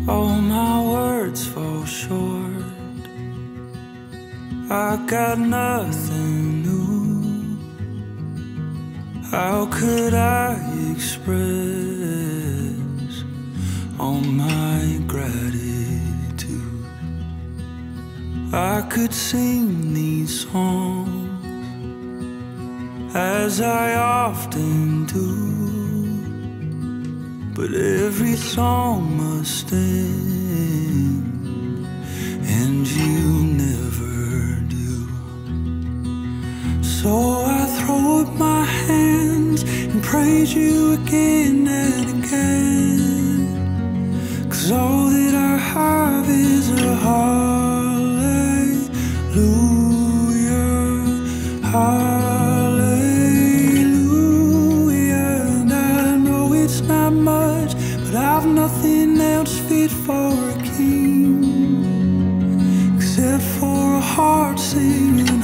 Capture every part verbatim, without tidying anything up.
All my words fall short. I got nothing new. How could I express all my gratitude? I could sing these songs as I often do, but every song must end, and you never do. So I throw up my hands and praise you again and again, 'cause all that I have is a hallelujah, hallelujah. And I know it's not much, but I've nothing else fit for a king except for a heart singing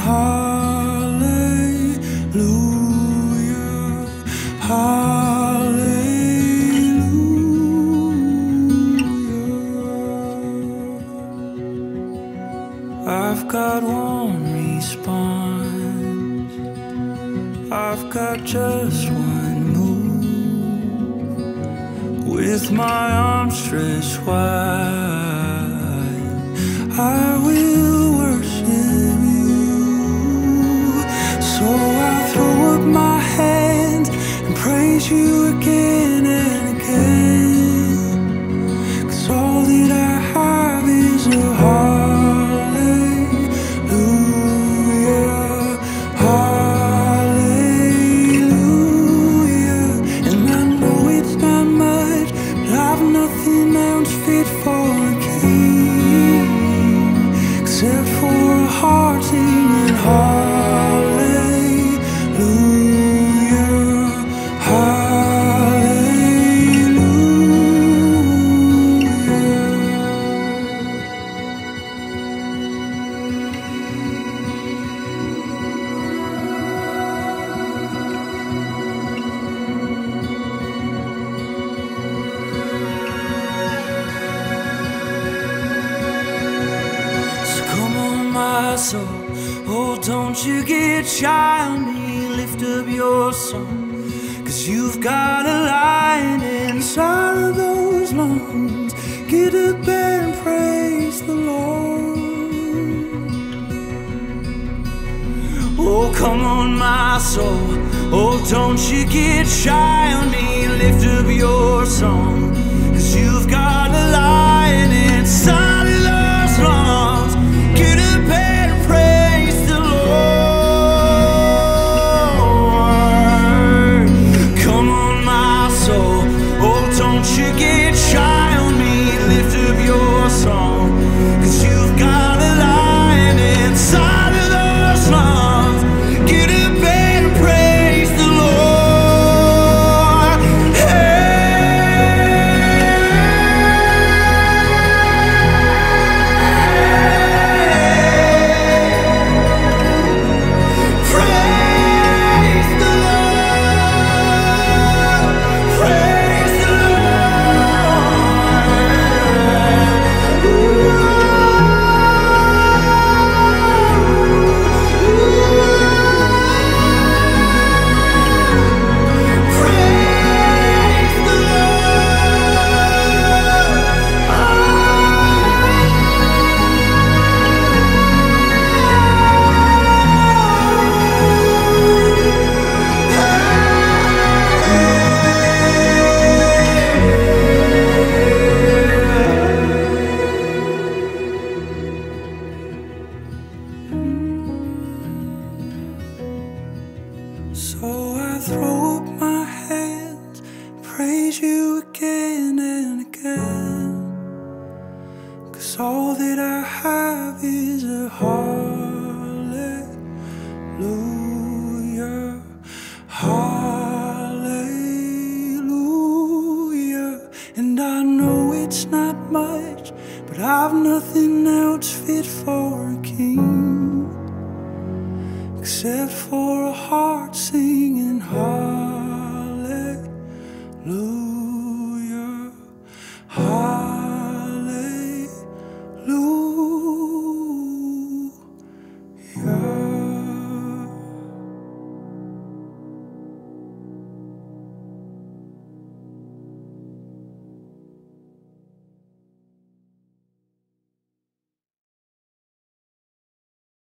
hallelujah, hallelujah. I've got one response, I've got just one move. With my arms stretched wide, I will worship you. So I throw up my hands and praise you again and again, 'cause all that I have is a hallelujah, hallelujah. And I know it's not much, but I've nothing else fit for a king except for a heart singing hallelujah, hallelujah. So come on, my soul, oh, don't you get shy on me. Lift up your song, 'cause you've got a lion inside of those lungs. Get up and praise the Lord. Oh, come on, my soul, oh, don't you get shy on me. Lift up your song, 'cause you've got a lion inside of those lungs. Get up and praise the Lord. Come on, my soul, oh, don't you get shy on me. Lift up your song, 'cause you've got a lion inside of those lungs. Get up and praise the Lord. Praise the Lord, praise the So I throw up my hands, praise you again and again, 'cause all that I have is a hallelujah, hallelujah. And I know it's not much, but I've nothing else fit for a king except for a heart singing hallelujah.